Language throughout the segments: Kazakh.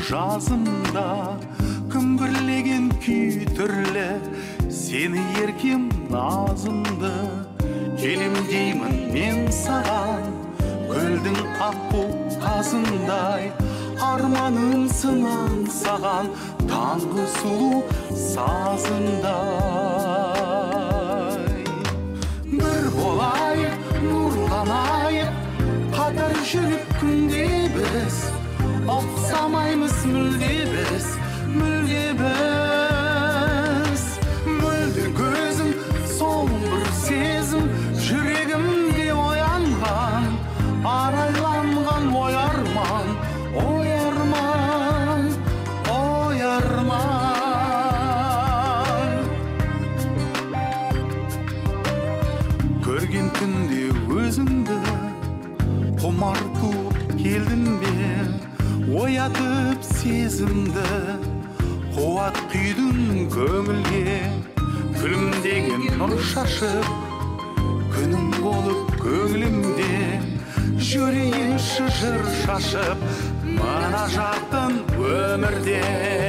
жазымда күмбірлеген күй түрлі, сені еркем назымды келем деймін мен саған, көлдің аққу қазындай арманым сынан саған, таңғы сұлу сазындай. Bir болайық, нұрланайық, қатар жүріп күнде біз, ұқсамаймыз мүлде біз, мүлде біз. Мөлдір көзің, сол бір сезім, жүрегімде оянған, арайланған ой арман, ой арман, ой арман. Көрген күнде өзіңді құмар туып келдім бе, оятып сезімді, қуат күйдің көңілге, күлімдеген нұр шашып, күнім болып көңілімде, жүрейін шыжыр шашып, мына жақтың өмірде.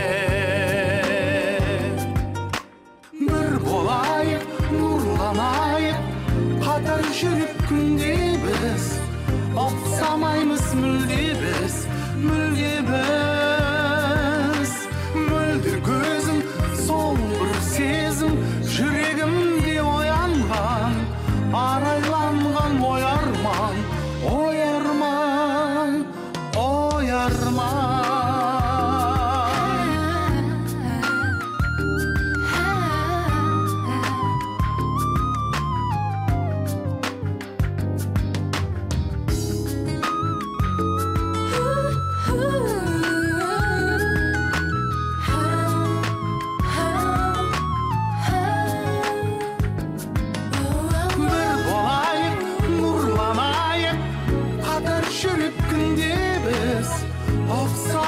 Bir болайық, нұрланайық, қатар жүріп күнде біз, ұқсамаймыз мүлде біз, мүлде біз. Мөлдір көзің, сол бір сезім, жүрегімде оянған, арайланған ой арман, ой арман, ой арман. Жүріп күнде біз,